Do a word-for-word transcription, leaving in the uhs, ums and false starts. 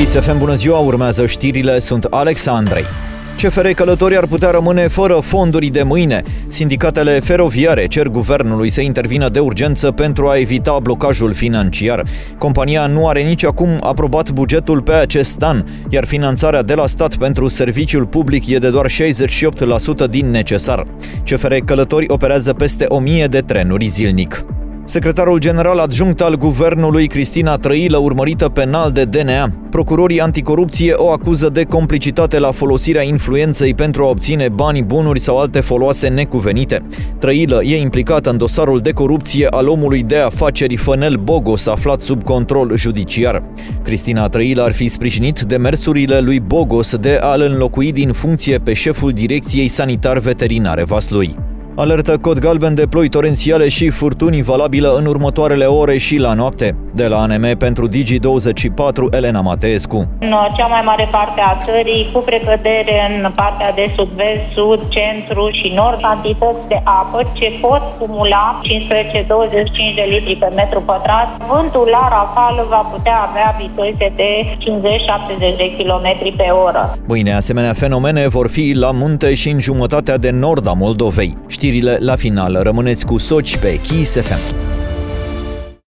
Kiss F M, bună ziua, urmează știrile, sunt Alex Andrei. C F R Călători ar putea rămâne fără fonduri de mâine. Sindicatele feroviare cer guvernului să intervină de urgență pentru a evita blocajul financiar. Compania nu are nici acum aprobat bugetul pe acest an, iar finanțarea de la stat pentru serviciul public e de doar șaizeci și opt la sută din necesar. C F R Călători operează peste o mie de trenuri zilnic. Secretarul general adjunct al guvernului, Cristina Trăilă, urmărită penal de D N A. Procurorii anticorupție o acuză de complicitate la folosirea influenței pentru a obține bani, bunuri sau alte foloase necuvenite. Trăilă e implicată în dosarul de corupție al omului de afaceri Fănel Bogos, aflat sub control judiciar. Cristina Trăilă ar fi sprijinit demersurile lui Bogos de a-l înlocui din funcție pe șeful Direcției Sanitar-Veterinare Vaslui. Alertă cod galben de ploi torențiale și furtuni valabilă în următoarele ore și la noapte. De la A N M pentru Digi douăzeci și patru, Elena Mateescu. În cea mai mare parte a țării, cu precădere în partea de sud-vest, sud, centru și nord, cantități de apă ce pot cumula cincisprezece douăzeci și cinci de litri pe metru pătrat. Vântul la rafală va putea avea viteze de cincizeci șaptezeci de kilometri pe oră. Mâine asemenea fenomene vor fi la munte și în jumătatea de nord a Moldovei. Știrile la final. Rămâneți cu Soci pe Kiss F M.